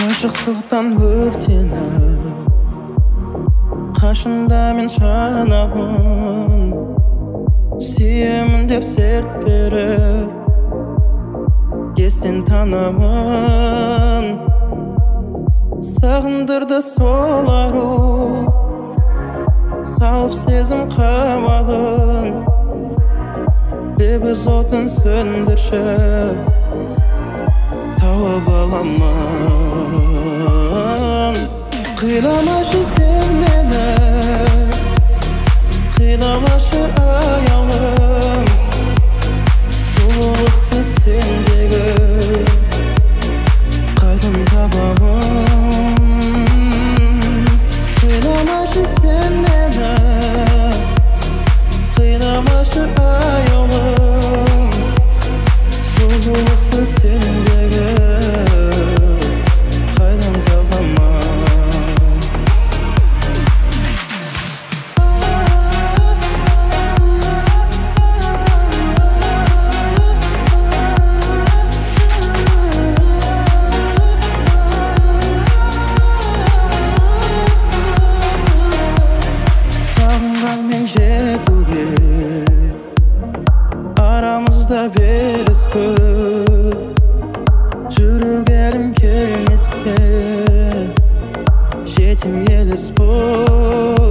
Aşıqlıqdan өртеніп қашында мен жанамын, сүйемін деп серт беріп естен танамын. Сағындырды сол ару, салып сезім қамалын, лебіз отын сөндірші тауып аламын. Қиламашы сен мені, қиламашы аяулым, сұлулықты сендегі қайдан табамын. Қиламашы сен мені, қиламашы аяулым, сұлулықты сендегі қайдан табамын. Aramızda beliz көп, жүрегім келмесе жетім елес боп.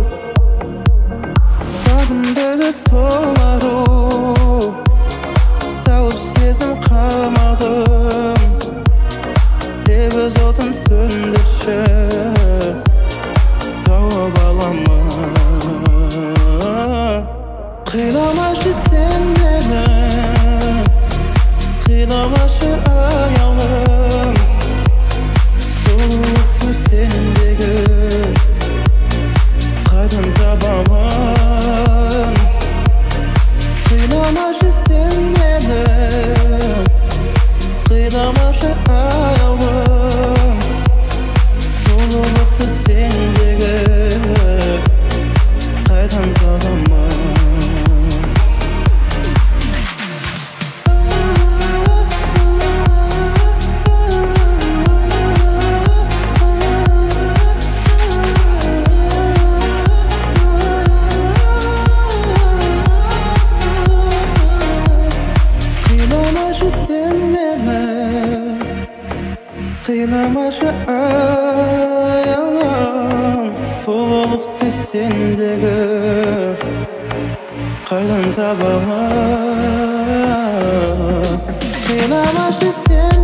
Сағындырды сол ару, салып сезім қалмадым, лебіз отын сөндірші тауып аламын. Қиламашы сен мені, қиламашы аяулым, сұлулықты сендегі қайдан табамын. Қиламашы сен мені, қиламашы аяулым, сұлулықты сендегі қайдан табамын. Қиламашы аяулым, сұлулықты сендегі қайдан табамын. Қиламашы сен